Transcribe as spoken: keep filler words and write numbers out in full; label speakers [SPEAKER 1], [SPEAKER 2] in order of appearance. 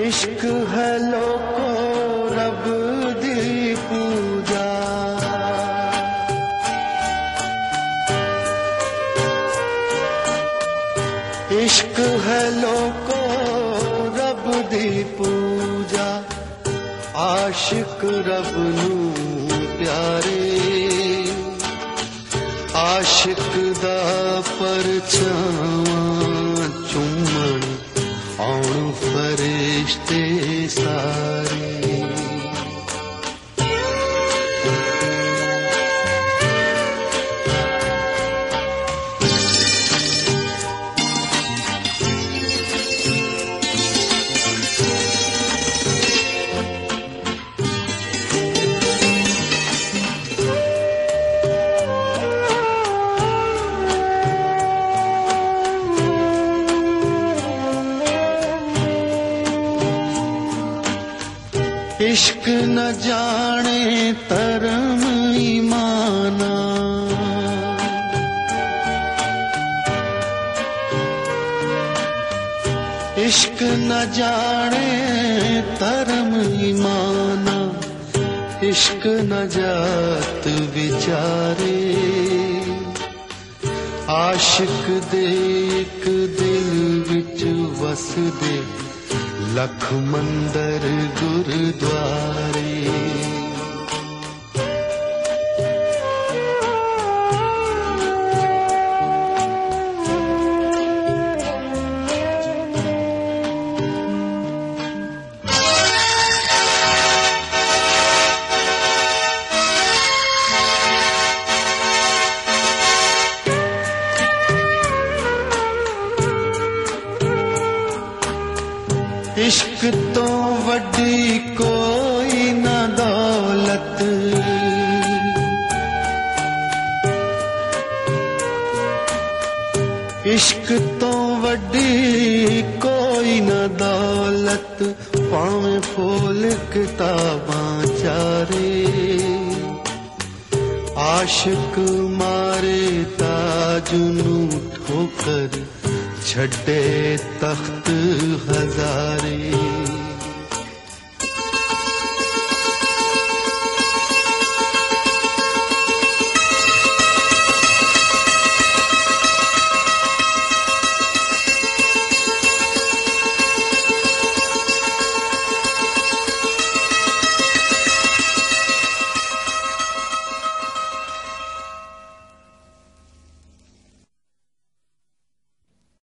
[SPEAKER 1] इश्क है लोको रब दी पूजा, इश्क है लोको रब दी पूजा, आशिक रब नू प्यारे, आशिक दा परछावां चुम्मण आउण फरिश्ते सारे। इश्क न जाने तरम ईमाना, इश्क न जाने तरम ईमाना, इश्क न जात विचारे, आशिक दे एक दिल विच वसदे लख मंदर गुरुद्वारे। इश्क तो वड्डी कोई न दौलत, इश्क तो वड्डी कोई न दौलत, पावें फूल किताबां चारे, आशिक मारे ताज नू ठोकर छड़े तख्त हजारे।